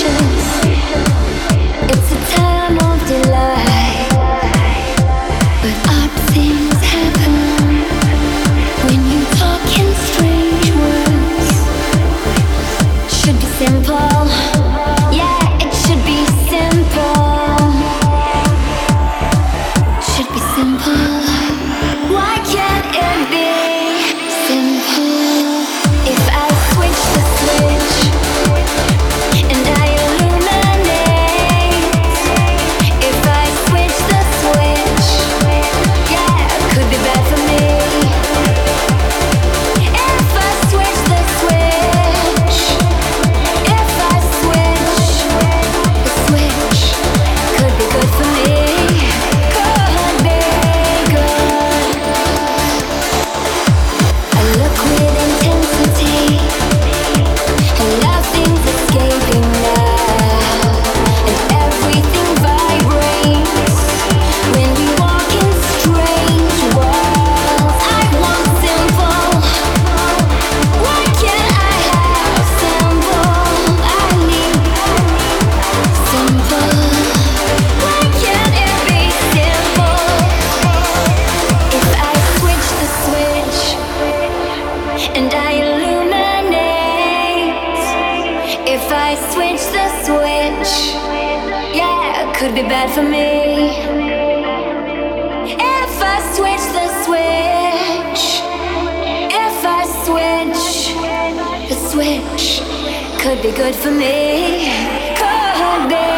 It's a time of delight, but odd things happen when you talk in strange words. Should be simple, yeah, it should be simple. Should be simple. Why can't it be simple? If I switch the switch and I illuminate, if I switch the switch, yeah, it could be bad for me. If I switch the switch, if I switch the switch, could be good for me. Could be good. I look with intensity, and nothing's escaping now, and everything vibrates when we walk in strange worlds. I want simple. Why can't I have simple? I need simple. Why can't it be simple? If I switch the switch and I illuminate, if I switch the switch, yeah, it could be bad for me. If I switch the switch, if I switch the switch, could be good for me. Could be.